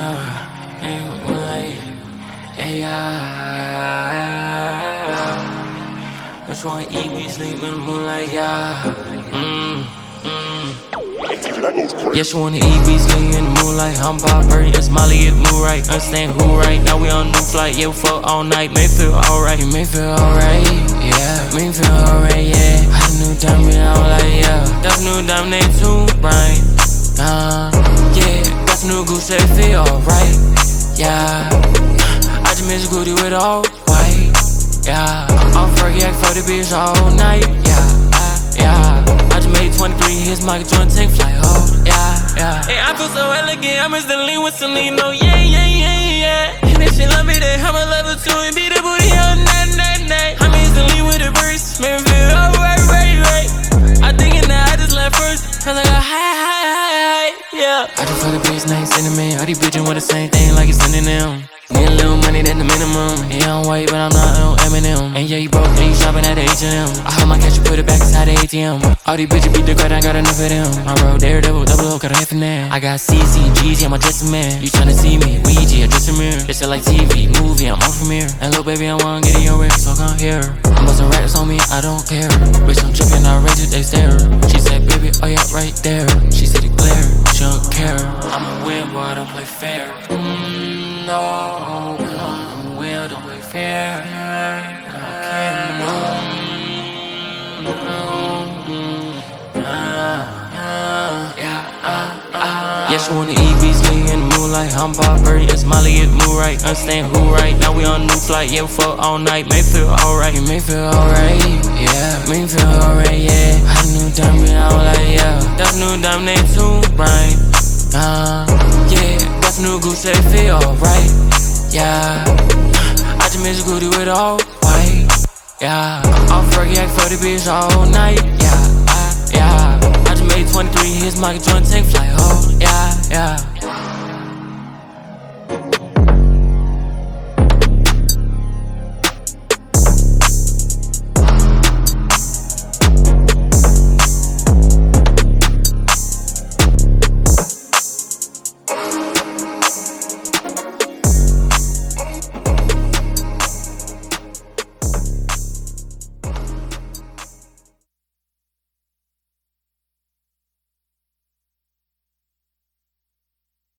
and moonlight, yeah. Just wanna eat, we sleep in the moonlight, yeah. Yeah, she wanna eat, we sleep in the moonlight. I'm Bob Burton, it's Molly, it's Blue right. Understand who right, now we on new flight. Yeah, we fuck all night, may feel alright. You may feel alright, yeah. May feel alright, yeah. I new diamond, I'm like, yeah. That's new diamond, they too bright. Yeah, got some new goose, they feel alright, yeah. I just miss Goody with all white, yeah. I'm Fergie, I for the bitch all night, yeah. I just made 23 hits, Michael Jordan, take flight, oh, yeah. Hey, I feel so elegant, I'm Mr. Lean with Celine, oh, yeah. And if she love me, then I'ma love her too, and beat the booty all night. I'm Mr. Lean with the verse, make me feel alright, right. I thinking that I just left first, cause I got high, yeah. I just fuck the bitch named Cinnamon, all these bitches want the same thing like it's sending them. Need a little money, that's the minimum. Yeah, I'm white, but I'm not on Eminem. And yeah, you broke, then you shopping at the H&M. I hold my cash, you put it back inside the ATM. All these bitches beat the crowd, I got enough of them. I wrote Daredevil, double O, got a half in there. I got CC, GG, I'm a dressing man. You tryna see me, Ouija, just a mirror. It's like TV, movie, I'm on Premiere. And little baby, I wanna get in your wrist, so come here. I'm bustin' racks on me, I don't care. Bitch, I'm trippin', I raise it, they stare. She said, baby, oh yeah, right there. She said it glare, she don't care. I'm a win, boy, I don't play fair. No, we don't play fair. Yeah, she wanna eat beats, me in the moonlight. I'm Bob Burton, it's Molly, it's Blue right. Understand who right, now we on new flight. Yeah, we fuck all night, may feel alright. You may feel alright, yeah. May feel alright, yeah. I new diamond, I'm like, yeah. That's new diamond, they too bright. Yeah, got some new goose, they feel alright, yeah. I just miss Goody with all white, yeah. I'm Fergie, I for the bitch all night, yeah. I just made 23 hits, Michael Jordan, take flight, oh, yeah.